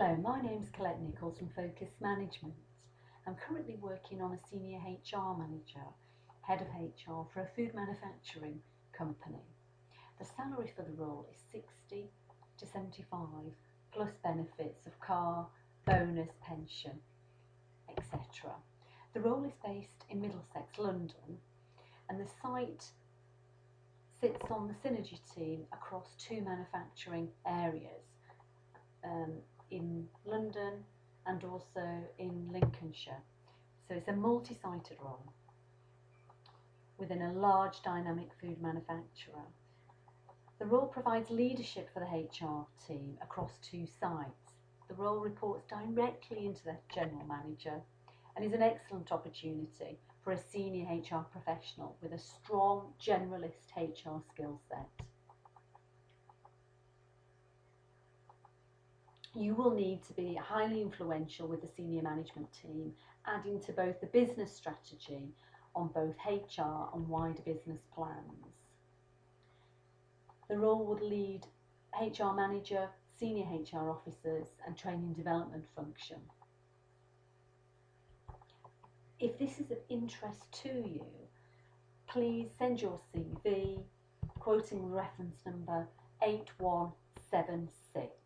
Hello, my name's Colette Nichols from Focus Management. I'm currently working on a senior HR manager, head of HR for a food manufacturing company. The salary for the role is 60 to 75 plus benefits of car, bonus, pension, etc. The role is based in Middlesex, London, and the site sits on the synergy team across two manufacturing areas. In London and also in Lincolnshire. So it's a multi-sited role within a large dynamic food manufacturer. The role provides leadership for the HR team across two sites. The role reports directly into the general manager and is an excellent opportunity for a senior HR professional with a strong generalist HR skill set. You will need to be highly influential with the senior management team, adding to both the business strategy on both HR and wider business plans. The role would lead HR manager, senior HR officers and training development function. If this is of interest to you, please send your CV quoting the reference number 8176.